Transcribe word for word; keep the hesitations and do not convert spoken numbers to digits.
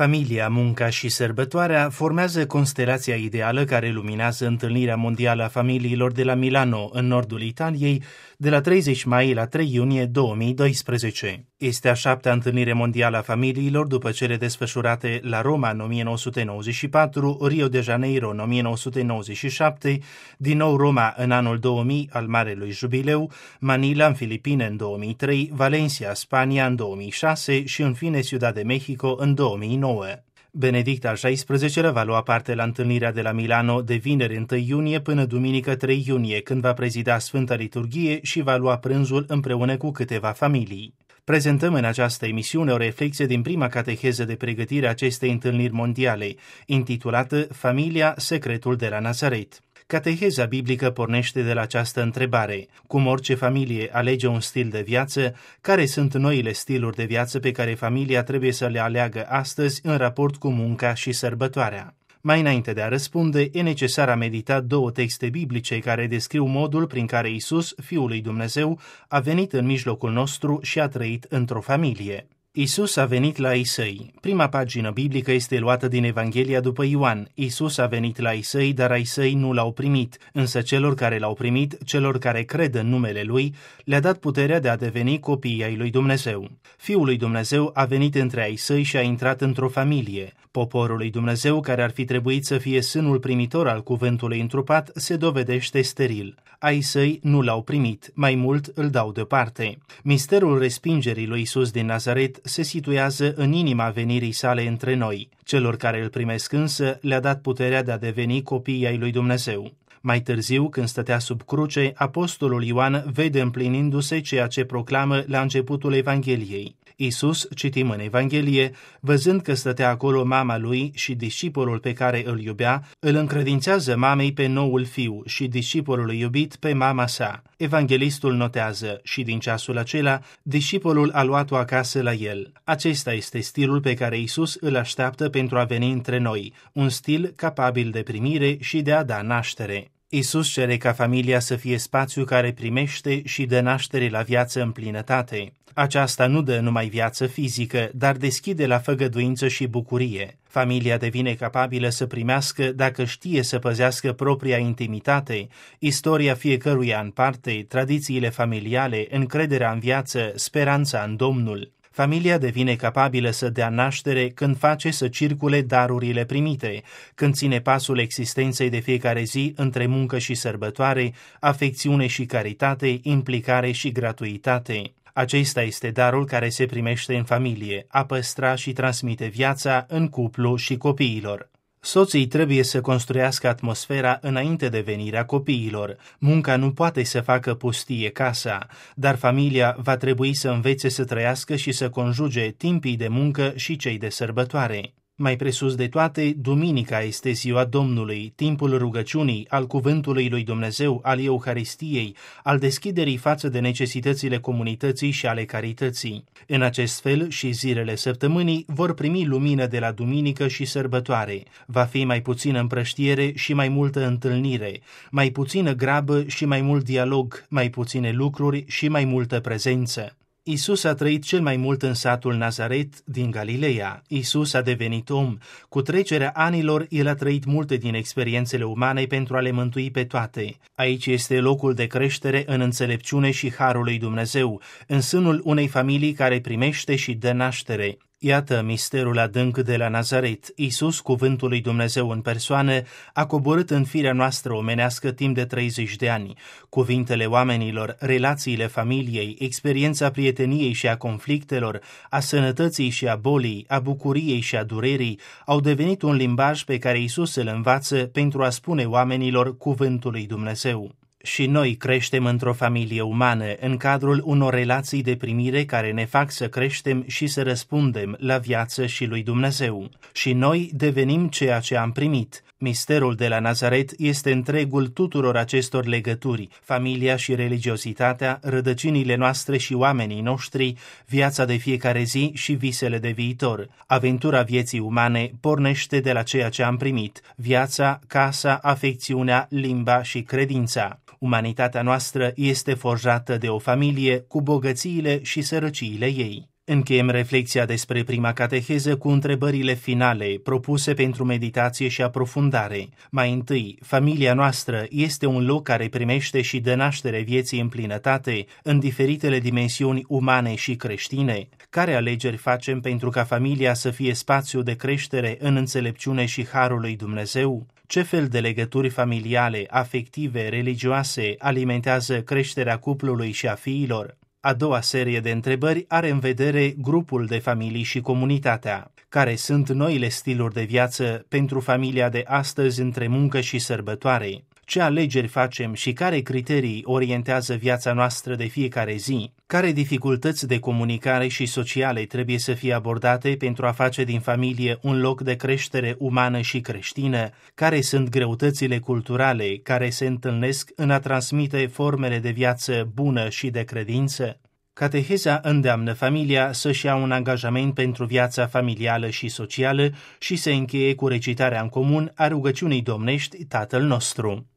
Familia, munca și sărbătoarea formează constelația ideală care luminează întâlnirea mondială a familiilor de la Milano, în nordul Italiei, de la treizeci mai la trei iunie două mii doisprezece. Este a șaptea întâlnire mondială a familiilor după cele desfășurate la Roma în o mie nouă sute nouăzeci și patru, Rio de Janeiro în o mie nouă sute nouăzeci și șapte, din nou Roma în anul două mii al Marelui Jubileu, Manila în Filipine în două mii trei, Valencia, Spania în două mii șase și în fine Ciudad de Mexico în două mii nouă. Benedict al șaisprezecelea va lua parte la întâlnirea de la Milano de vineri întâi iunie până duminică trei iunie, când va prezida Sfânta Liturghie și va lua prânzul împreună cu câteva familii. Prezentăm în această emisiune o reflexie din prima cateheză de pregătire a acestei întâlniri mondiale, intitulată Familia, secretul de la Nazaret. Cateheza biblică pornește de la această întrebare: cum orice familie alege un stil de viață, care sunt noile stiluri de viață pe care familia trebuie să le aleagă astăzi în raport cu munca și sărbătoarea? Mai înainte de a răspunde, e necesar a medita două texte biblice care descriu modul prin care Iisus, Fiul lui Dumnezeu, a venit în mijlocul nostru și a trăit într-o familie. Iisus a venit la ai săi. Prima pagină biblică este luată din Evanghelia după Ioan. Iisus a venit la ai săi, dar ai săi nu l-au primit, însă celor care l-au primit, celor care cred în numele Lui, le-a dat puterea de a deveni copii ai lui Dumnezeu. Fiul lui Dumnezeu a venit între ai săi și a intrat într-o familie. Poporul lui Dumnezeu, care ar fi trebuit să fie sânul primitor al cuvântului întrupat, se dovedește steril. Ai săi nu l-au primit, mai mult îl dau deoparte. Misterul respingerii lui Iisus din Nazaret se situează în inima venirii sale între noi. Celor care îl primesc însă le-a dat puterea de a deveni copii ai lui Dumnezeu. Mai târziu, când stătea sub cruce, apostolul Ioan vede împlinindu-se ceea ce proclamă la începutul Evangheliei. Iisus, citim în Evanghelie, văzând că stătea acolo mama lui și discipolul pe care îl iubea, îl încredințează mamei pe noul fiu și discipolul iubit pe mama sa. Evanghelistul notează: și din ceasul acela, discipolul a luat-o acasă la el. Acesta este stilul pe care Iisus îl așteaptă pentru a veni între noi, un stil capabil de primire și de a da naștere. Iisus cere ca familia să fie spațiu care primește și dă naștere la viață în plinătate. Aceasta nu dă numai viață fizică, dar deschide la făgăduință și bucurie. Familia devine capabilă să primească dacă știe să păzească propria intimitate, istoria fiecăruia în parte, tradițiile familiale, încrederea în viață, speranța în Domnul. Familia devine capabilă să dea naștere când face să circule darurile primite, când ține pasul existenței de fiecare zi între muncă și sărbătoare, afecțiune și caritate, implicare și gratuitate. Acesta este darul care se primește în familie, a păstra și transmite viața în cuplu și copiilor. Soții trebuie să construiască atmosfera înainte de venirea copiilor. Munca nu poate să facă pustie casa, dar familia va trebui să învețe să trăiască și să conjuge timpii de muncă și cei de sărbătoare. Mai presus de toate, duminica este ziua Domnului, timpul rugăciunii, al cuvântului lui Dumnezeu, al Euharistiei, al deschiderii față de necesitățile comunității și ale carității. În acest fel și zilele săptămânii vor primi lumină de la duminică și sărbătoare. Va fi mai puțină împrăștiere și mai multă întâlnire, mai puțină grabă și mai mult dialog, mai puține lucruri și mai multă prezență. Iisus a trăit cel mai mult în satul Nazaret din Galileea. Iisus a devenit om. Cu trecerea anilor, el a trăit multe din experiențele umane pentru a le mântui pe toate. Aici este locul de creștere în înțelepciune și harul lui Dumnezeu, în sânul unei familii care primește și dă naștere. Iată misterul adânc de la Nazaret. Iisus, cuvântul lui Dumnezeu în persoană, a coborât în firea noastră omenească timp de treizeci de ani. Cuvintele oamenilor, relațiile familiei, experiența prieteniei și a conflictelor, a sănătății și a bolii, a bucuriei și a durerii, au devenit un limbaj pe care Iisus îl învață pentru a spune oamenilor cuvântul lui Dumnezeu. Și noi creștem într-o familie umană, în cadrul unor relații de primire care ne fac să creștem și să răspundem la viață și lui Dumnezeu. Și noi devenim ceea ce am primit. Misterul de la Nazaret este întregul tuturor acestor legături, familia și religiozitatea, rădăcinile noastre și oamenii noștri, viața de fiecare zi și visele de viitor. Aventura vieții umane pornește de la ceea ce am primit: viața, casa, afecțiunea, limba și credința. Umanitatea noastră este forjată de o familie cu bogățiile și sărăciile ei. Încheiem reflexia despre prima cateheză cu întrebările finale propuse pentru meditație și aprofundare. Mai întâi, familia noastră este un loc care primește și dă naștere vieții în plinătate, în diferitele dimensiuni umane și creștine. Care alegeri facem pentru ca familia să fie spațiu de creștere în înțelepciune și harul lui Dumnezeu? Ce fel de legături familiale, afective, religioase alimentează creșterea cuplului și a fiilor? A doua serie de întrebări are în vedere grupul de familii și comunitatea. Care sunt noile stiluri de viață pentru familia de astăzi între muncă și sărbătoare? Ce alegeri facem și care criterii orientează viața noastră de fiecare zi? Care dificultăți de comunicare și sociale trebuie să fie abordate pentru a face din familie un loc de creștere umană și creștină? Care sunt greutățile culturale care se întâlnesc în a transmite formele de viață bună și de credință? Cateheza îndeamnă familia să-și ia un angajament pentru viața familială și socială și se încheie cu recitarea în comun a rugăciunii domnești Tatăl nostru.